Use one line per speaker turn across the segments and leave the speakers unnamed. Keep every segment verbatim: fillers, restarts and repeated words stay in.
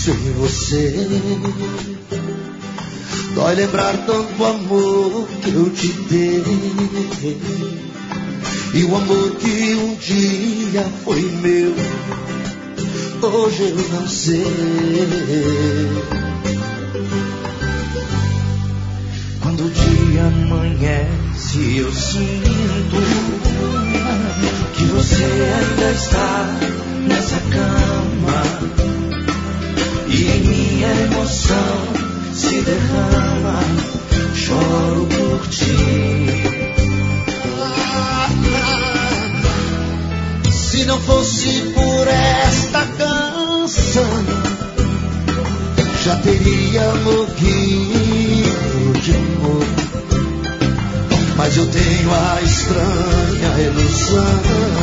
penso em você. Dói lembrar tanto amor que eu te dei, e o amor que um dia foi meu, hoje eu não sei. Quando o dia amanhece eu sinto que você ainda está nessa cama, e em minha emoção se derrama, choro por ti. Se não fosse por esta canção, já teria morrido de amor. Mas eu tenho a estranha ilusão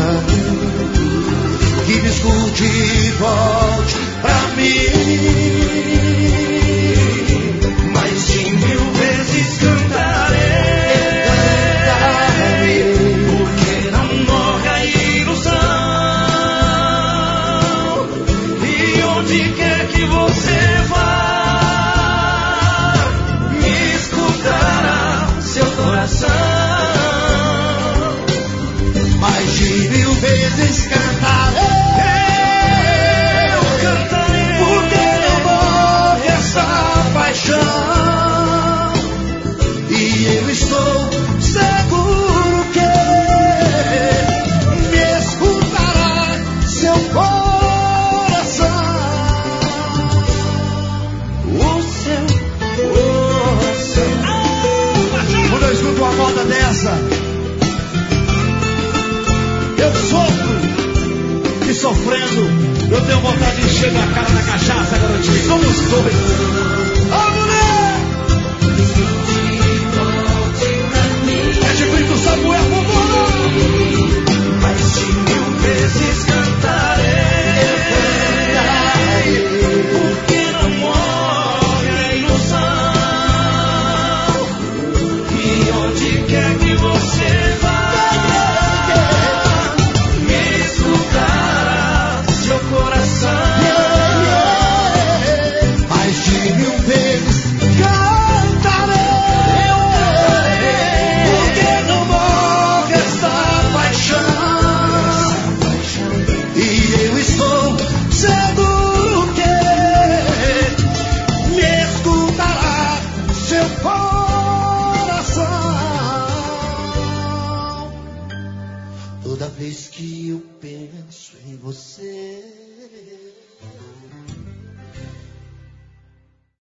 que me escute e volte pra mim. Mais de mil vezes cantarei, cantarei, porque não morre a ilusão. E onde quer que você vá, me escutará seu coração. Mais de mil vezes cantarei, e eu estou seguro que me escutará seu coração. O seu coração. Quando eu escuto uma moda dessa, eu sofro, e sofrendo eu tenho vontade de encher minha cara na cachaça, garotinho. Somos dois. Ô, mulher! É de Brito Samuel, vambora! Mais de mil vezes cantarei, porque não morre a ilusão. E onde quer que você vá, me escutará seu coração. Mais de mil vezes cantarei, porque não morre esta paixão. E eu estou seguro que me escutará seu coração. Toda vez que eu penso em você,